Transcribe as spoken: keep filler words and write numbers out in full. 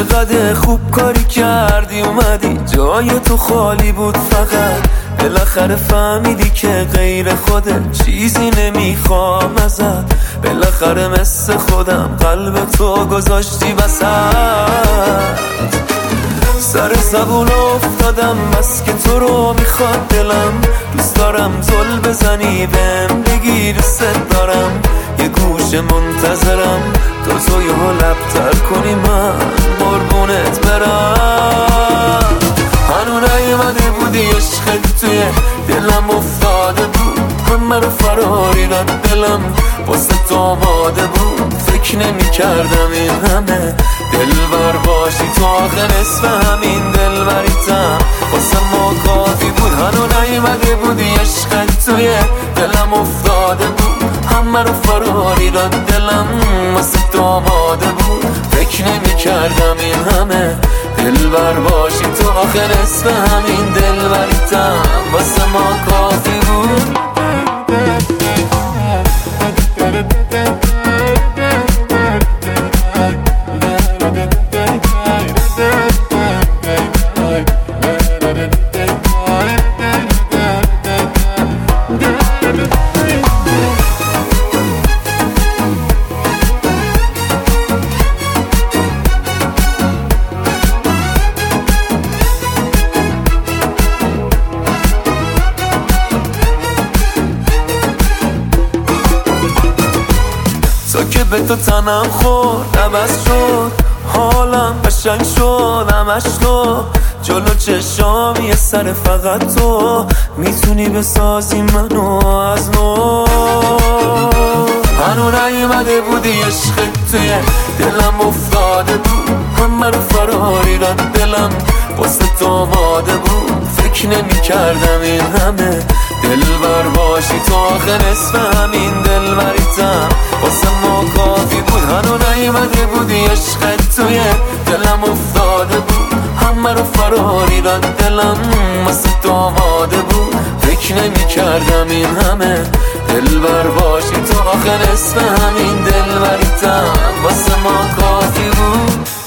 چقدر خوب کاری کردی اومدی جای تو خالی بود فقط بالاخره فهمیدی که غیر خودت چیزی نمیخوام ازت بالاخره مثل خودم قلب تو گذاشتی وسط سر زبون افتادم بس که تو رو میخواد دلم دوست دارم زل بزنی بهم بگی دوست دارم یه گوشه منتظرم تو تو یه لبتر کنی من قربونت برم هنو نیومده بودی عشقت توی دلم افتاده بود همه رو فراری رد دلم واسه تو آماده بود فکر نمی کردم این همه دلبر باشی تو آخر اسم همین دلبریتم واسه ما کافی بود هنو نیومده بودی عشقت توی دلم افتاده بود همه رو فراری رد دلم واسه تو آماده بود فکر نمی کردم این همه دلبر باشی تو آخر اسم همین دلبریتم واسه ما کافی بود تو که به تو تنم خورد عوض شد حالم قشنگ شد همش تو جلو چشام یه سر فقط تو میتونی بسازی منو از نو هنو نیومده بودی عشقت توی دلم افتاده بود همه رو فراری رد دلم واسه تو آماده بود فکر نمی کردم این همه دلبر باشی تو آخر اسم همین دلبریتم واسه ما کافی بود هنو نیومده بودی عشقت توی دلم افتاده بود همه رو فراری رد دلم واسه تو آماده بود فکر نمی کردم این همه دلبر باشی تو آخر اسم همین دلبریتم واسه ما کافی بود